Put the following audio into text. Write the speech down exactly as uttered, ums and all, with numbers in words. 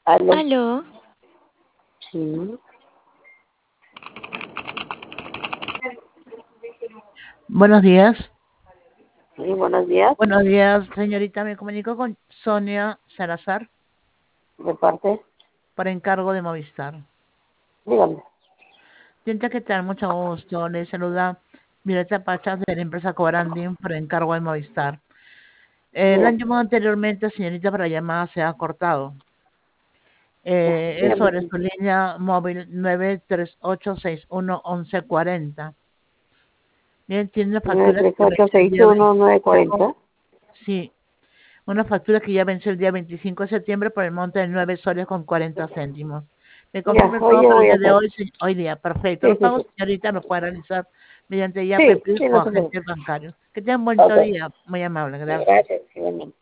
Aló. Aló. Sí. Buenos días. Sí, buenos días. Buenos días, señorita. Me comunico con Sonia Salazar. ¿De parte? Por encargo de Movistar. Dígame. Sienta que te da mucho gusto. Le saluda Violeta Pachas de la empresa Cobranding por encargo de Movistar. Eh, la han llamado anteriormente, señorita, pero la llamada se ha cortado. Eh, es Dígame. sobre su línea móvil nueve tres ocho seis uno once cuarenta. Bien, tiene una nueve factura tres que ocho vence el seis día uno veinte. nueve cuatro cero. Sí, una factura que ya vence el día veinticinco de septiembre por el monte de nueve soles con cuarenta céntimos. ¿Me Ya, confirma el hoy pago día para el voy a día de hacer. hoy? Sí, hoy día, perfecto. Sí, Los sí, pagos, sí. señorita, los puede realizar mediante ya Sí, P E P I sí, o no se agente preocupe. bancario. Que tengan un buen Ok. día. Muy amable, gracias. Gracias. Igualmente.